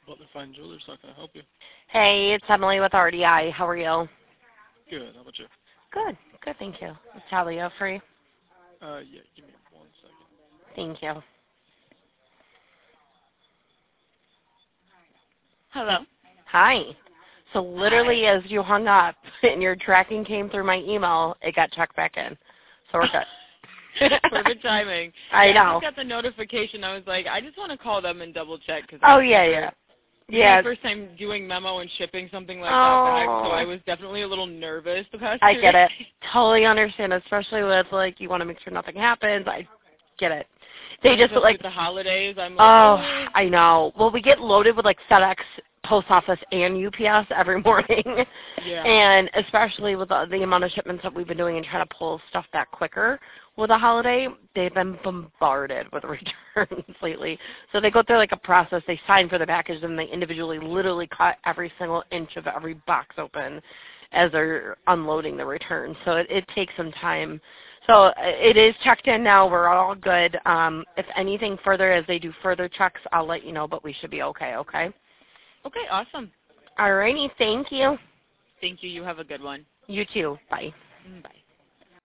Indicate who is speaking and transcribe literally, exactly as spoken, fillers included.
Speaker 1: Butler Fine Jewelers, how can I help you?
Speaker 2: Hey, it's Emily with R D I. How are you?
Speaker 1: Good, how about you?
Speaker 2: Good. Good, thank you. Is Talia free?
Speaker 1: Uh, yeah, give me one second.
Speaker 2: Thank you.
Speaker 3: Hello.
Speaker 2: Hi. So literally
Speaker 3: Hi.
Speaker 2: as you hung up and your tracking came through my email, it got checked back in. So we're good.
Speaker 3: Perfect timing.
Speaker 2: I
Speaker 3: yeah, I
Speaker 2: know.
Speaker 3: just got the notification. I was like, I just want to call them and double check because
Speaker 2: Oh, yeah, yeah.
Speaker 3: This
Speaker 2: Yeah.
Speaker 3: is my first time doing memo and shipping something like
Speaker 2: oh.
Speaker 3: that back, so I was definitely a little nervous the past
Speaker 2: I
Speaker 3: two
Speaker 2: get
Speaker 3: days.
Speaker 2: it. Totally understand, especially with, like, you want to make sure nothing happens. I get it. They
Speaker 3: And
Speaker 2: just,
Speaker 3: especially
Speaker 2: like,
Speaker 3: with the holidays, I'm like,
Speaker 2: oh,
Speaker 3: oh.
Speaker 2: I know. Well, we get loaded with, like, FedEx, Post Office, and U P S every morning.
Speaker 3: Yeah.
Speaker 2: And especially with the, the amount of shipments that we've been doing and trying to pull stuff back quicker with the holiday, they've been bombarded with returns lately. So they go through, like, a process. They sign for the package, and they individually literally cut every single inch of every box open as they're unloading the return. So it, it takes some time. So it is checked in now. We're all good. Um, if anything further, as they do further checks, I'll let you know, but we should be okay, okay?
Speaker 3: Okay, awesome.
Speaker 2: All righty. Thank you.
Speaker 3: Thank you. You have a good one.
Speaker 2: You too. Bye.
Speaker 3: Bye.